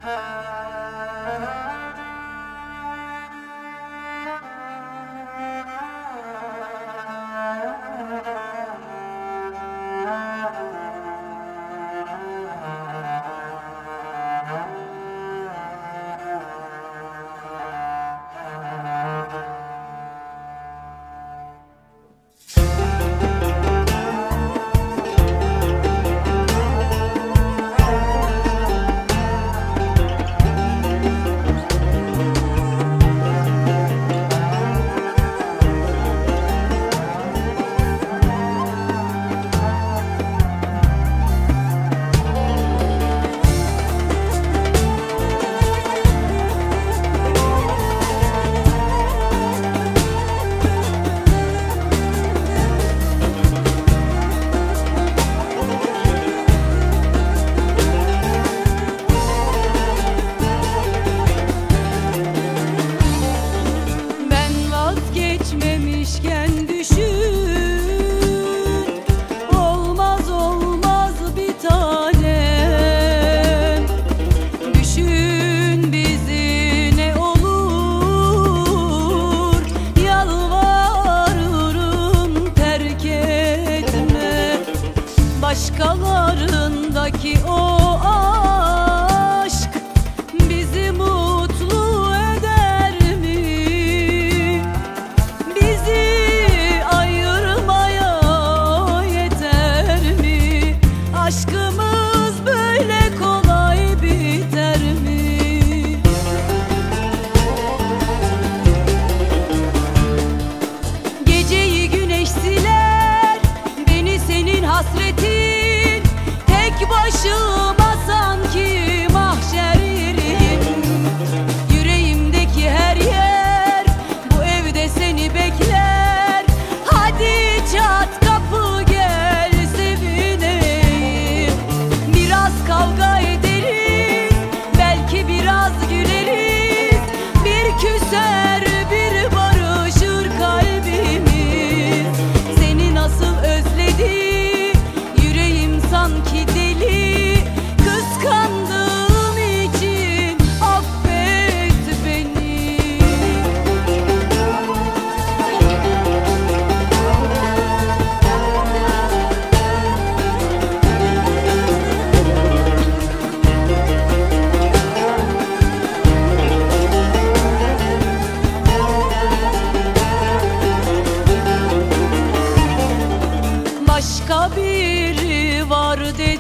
Başkalarındaki o aşk bizi mutlu eder mi? Bizi ayırmaya yeter mi? Aşkımız böyle kolay biter mi? Geceyi güneş siler, beni senin hasretin. Başıma sanki mahşer yerim. Yüreğimdeki her yer bu evde seni bekler. Hadi çat kapı gel sevineyim. Biraz kavga ederiz, belki biraz güleriz. Bir küser bir barışır kalbimiz. Seni nasıl özledim, yüreğim sanki deli. Kıskandığım için affet beni. Başka biri var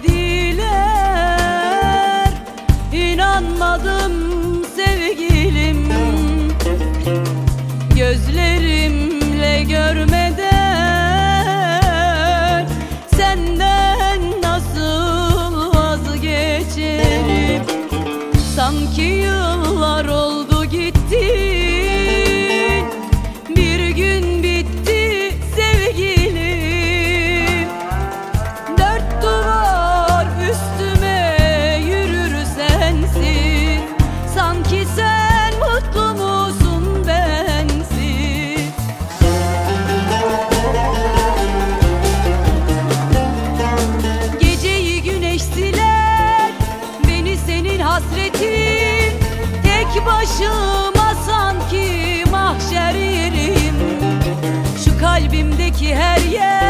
dediler, İnanmadım sevgilim. Gözlerimle görmeden senden nasıl vazgeçerim? Sanki yıllar oldu gittin, bir gün bitti sevgilim. Dört duvar üstüme yürür sensiz. Sanki sen mutlu musun bensiz? Geceyi güneş siler, beni senin hasretin. Tek başıma sanki mahşer yerim. Şu kalbimdeki her yer